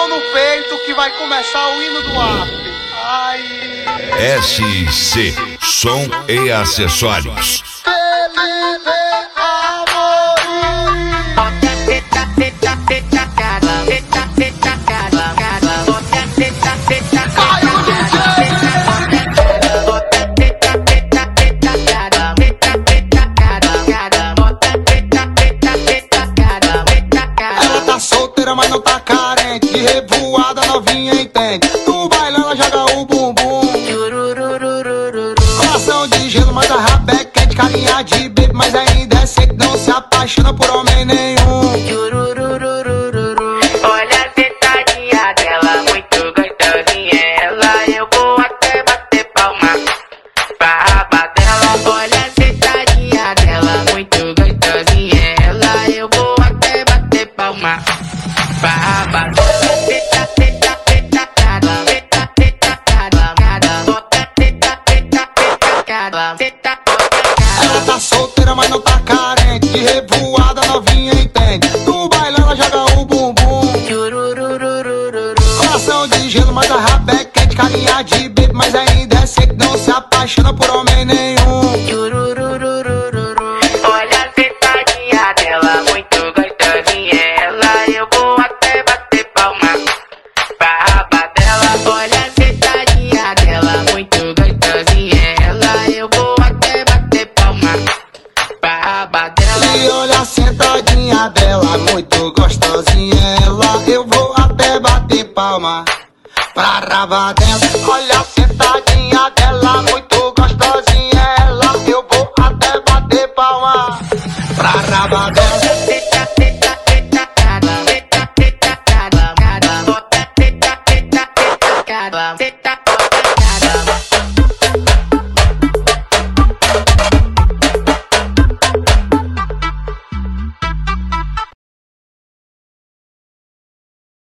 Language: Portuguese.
mão no peito que vai começar o hino do after. Ai. SC Som e Acessórios. Felipe Amorim. Ela tá solteira, mas não tá carente. De revoada novinha entende. No baile ela joga o bumbum. Coração de gelo, mas a raba é quente. Carinha de baby, mas ainda é seco. Não se apaixona por homem nenhum. Olha a sentadinha dela, muito gostosinha ela. Eu vou até bater palma pra raba dela. Olha a sentadinha dela, muito gostosinha ela. Eu vou até bater palma pra raba dela. Ela tá solteira, mas não tá carente. De revoada novinha entende. No baile ela joga o bumbum. Coração de gelo, mas a raba é quente. Carinha de baby, mas ainda é seco. Não se apaixona por homem nenhum. Olha a sentadinha dela, muito gostosinha ela. Eu vou até bater palma pra raba dela. Olha a sentadinha dela, muito gostosinha ela. Eu vou até bater palma pra raba dela. E olha a sentadinha dela, muito gostosinha ela. Eu vou até bater palma pra raba dela. Olha a sentadinha dela, muito gostosinha ela. Eu vou até bater palma pra raba dela.